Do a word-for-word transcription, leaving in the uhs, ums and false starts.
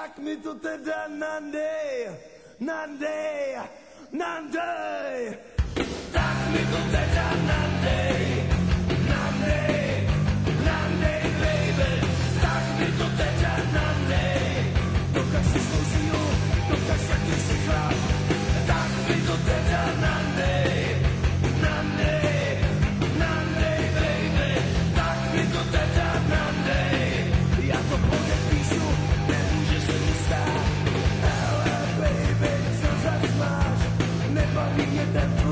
tak mi to teda nandej, nandej, nandej. Tak mi to teda nandej, nandej, nandej, baby. Tak mi to teda nandej. Dokáž si svoj sílu, dokáž aký si chlap. Tak mi to teda nandej, nandej, nandej, baby. Tak mi to teda nandej. Ja to podepíšu, nemôže sa mi stáť. Ale baby, čo zas máš, nebaví jeden tvoj.